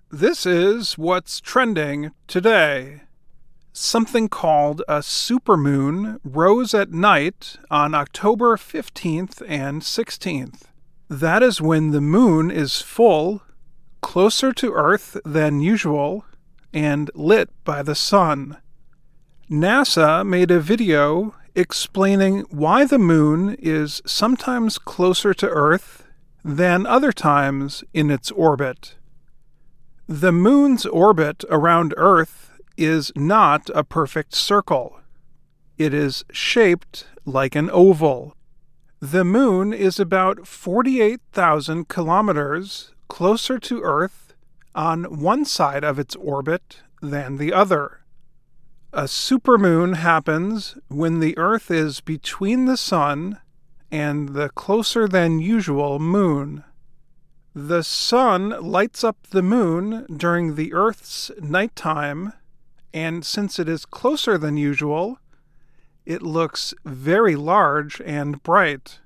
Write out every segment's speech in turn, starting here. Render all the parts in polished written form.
This is what's trending today. Something called a supermoon rose at night on October 15th and 16th. That is when the moon is full, closer to Earth than usual, and lit by the sun. NASA made a video explaining why the moon is sometimes closer to Earth than other times in its orbit. The moon's orbit around Earth is not a perfect circle. It is shaped like an oval. The moon is about 48,000 kilometers closer to Earth on one side of its orbit than the other. A supermoon happens when the Earth is between the Sun and the closer than usual moon. The sun lights up the moon during the Earth's nighttime, and since it is closer than usual, it looks very large and bright.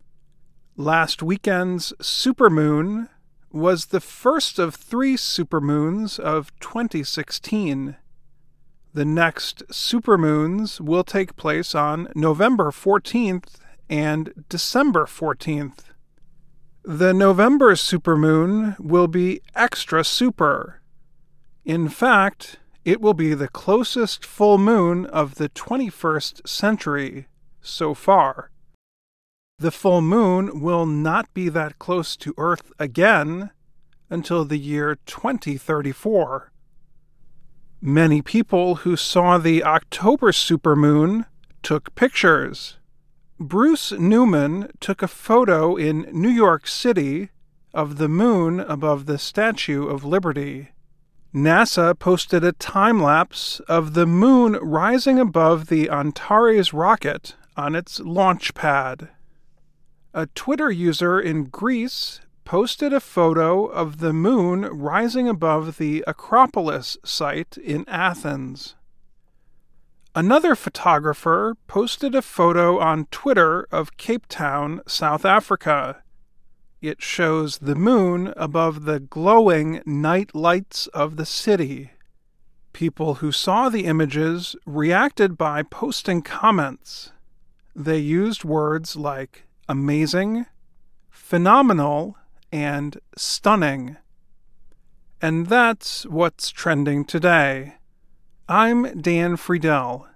Last weekend's supermoon was the first of 3 supermoons of 2016. The next supermoons will take place on November 14th and December 14th. The November supermoon will be extra super. In fact, it will be the closest full moon of the 21st century so far. The full moon will not be that close to Earth again until the year 2034. Many people who saw the October supermoon took pictures. Bruce Newman took a photo in New York City of the moon above the Statue of Liberty. NASA posted a time-lapse of the moon rising above the Antares rocket on its launch pad. A Twitter user in Greece posted a photo of the moon rising above the Acropolis site in Athens. Another photographer posted a photo on Twitter of Cape Town, South Africa. It shows the moon above the glowing night lights of the city. People who saw the images reacted by posting comments. They used words like amazing, phenomenal, and stunning. And that's what's trending today. I'm Dan Friedel.